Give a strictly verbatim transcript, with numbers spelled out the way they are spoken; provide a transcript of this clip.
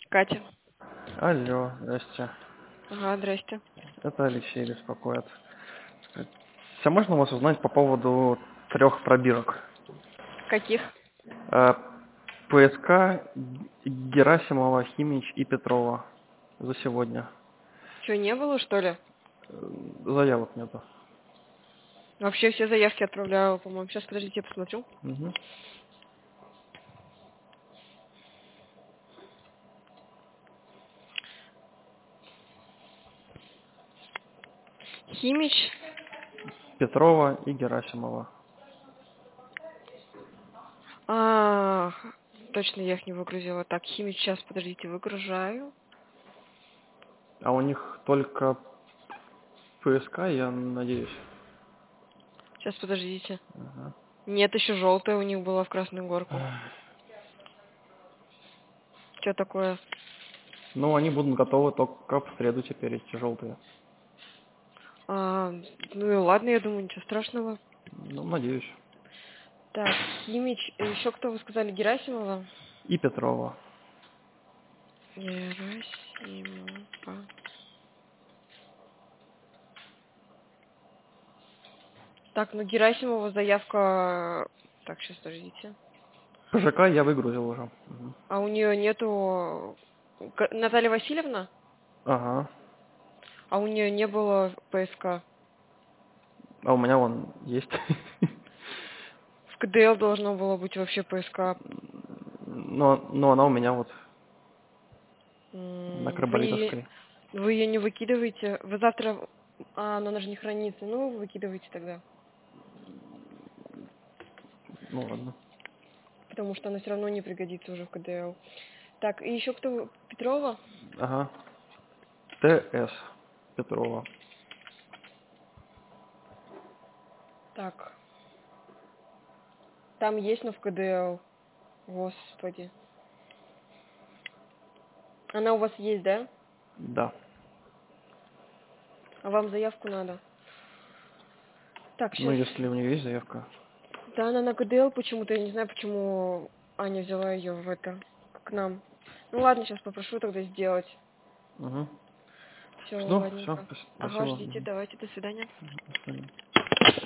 Катя. Алло, здрасте. Ага, здрасте. Это Алексей беспокоит. Все можно у вас узнать по поводу трех пробирок? Каких? Э, ПСК, Герасимова, Химич и Петрова за сегодня. Чего, не было, что ли? Э, Заявок нету. Вообще все заявки отправляю, по-моему. Сейчас, подождите, я посмотрю. Угу. Химич. Петрова и Герасимова. А, точно, я их не выгрузила. Так, Химич, сейчас, подождите, выгружаю. А у них только ПСК, я надеюсь. Сейчас, подождите. Ага. Нет, еще желтая у них была в Красную Горку. Что такое? Ну, они будут готовы только в среду теперь, эти желтые. А, ну и ладно, я думаю, ничего страшного. Ну, надеюсь. Так, Химич. Еще кто вы сказали? Герасимова? И Петрова. Герасимова. Так, ну Герасимова заявка... Так, сейчас, подождите. ПЖК я выгрузил уже. Угу. А у нее нету... Г- Наталья Васильевна? Ага. А у нее не было ПСК. А у меня вон есть. В КДЛ должно было быть вообще ПСК. Но, но она у меня вот на М, Вы ее, Карболитовской. вы ее не выкидываете? Вы завтра... А, но она же не хранится. Ну, вы выкидываете тогда. Ну ладно. Потому что она все равно не пригодится уже в КДЛ. Так, и еще кто? Петрова? Ага. ТС Петрова. Так. Там есть, но в КДЛ. Господи. Она у вас есть, да? Да. А вам заявку надо? Так, Ну, сейчас. если у нее есть заявка. Да, она на КДЛ почему-то. Я не знаю, почему Аня взяла ее в это, к нам. Ну ладно, сейчас попрошу тогда сделать. Угу. Все, Жду. Все. ладненько. Ага, Спасибо. ждите, Мгм. давайте, до свидания. До свидания.